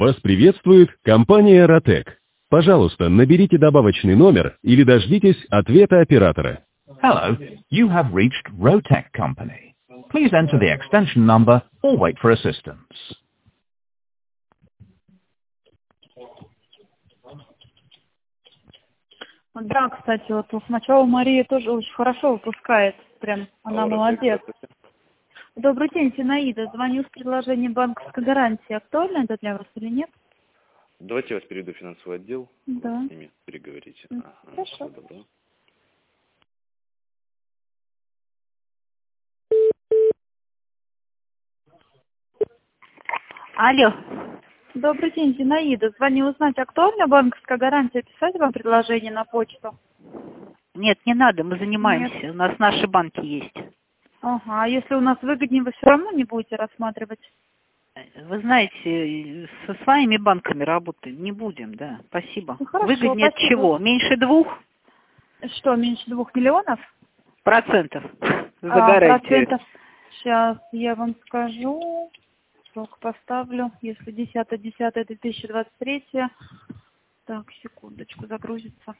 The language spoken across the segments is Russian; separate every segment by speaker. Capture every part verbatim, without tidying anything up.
Speaker 1: Вас приветствует компания Rotec. Пожалуйста, наберите добавочный номер или дождитесь ответа оператора.
Speaker 2: Hello, you have reached Rotec Company. Please enter the extension number or wait for assistance.
Speaker 3: Да, кстати, вот сначала Мария тоже очень хорошо выпускает. Прям она молодец. Добрый день, Зинаида. Звоню с предложением банковской гарантии. Актуально это для вас или нет?
Speaker 4: Давайте я вас переведу в финансовый отдел.
Speaker 3: Да.
Speaker 4: С ними переговорите. Ага,
Speaker 3: Хорошо.
Speaker 4: всего доброго.
Speaker 5: Алло.
Speaker 3: Добрый день, Зинаида. Звоню узнать, актуальна банковская гарантия. Писать вам предложение на почту?
Speaker 5: Нет, не надо, мы занимаемся.
Speaker 3: Нет.
Speaker 5: У нас наши банки есть.
Speaker 3: Ага, а если у нас выгоднее, вы все равно не будете рассматривать?
Speaker 5: Вы знаете, со своими банками работаем не будем, да. Спасибо.
Speaker 3: Ну, хорошо,
Speaker 5: Выгоднее от
Speaker 3: спасибо.
Speaker 5: чего? Меньше двух
Speaker 3: Что, меньше двух миллионов?
Speaker 5: процентов за
Speaker 3: А,
Speaker 5: гарантию.
Speaker 3: процентов. Сейчас я вам скажу. Срок поставлю. Если десятое десятое две тысячи двадцать третье. Так, секундочку, загрузится.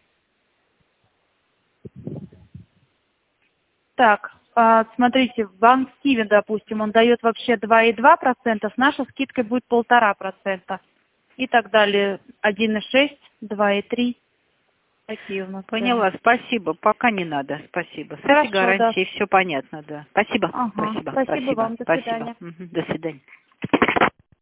Speaker 3: Так, а, смотрите, банк Стивен, допустим, он дает вообще два и два процента, с нашей скидкой будет полтора процента. И так далее. один и шесть, два и три. Такие у нас.
Speaker 5: Поняла, спасибо. Пока не надо, спасибо. С
Speaker 3: Хорошо,
Speaker 5: этой гарантией
Speaker 3: да.
Speaker 5: все понятно, да. Спасибо.
Speaker 3: Ага,
Speaker 5: Спасибо.
Speaker 3: спасибо вам, до
Speaker 5: Спасибо.
Speaker 3: свидания.
Speaker 5: Мгм, до свидания.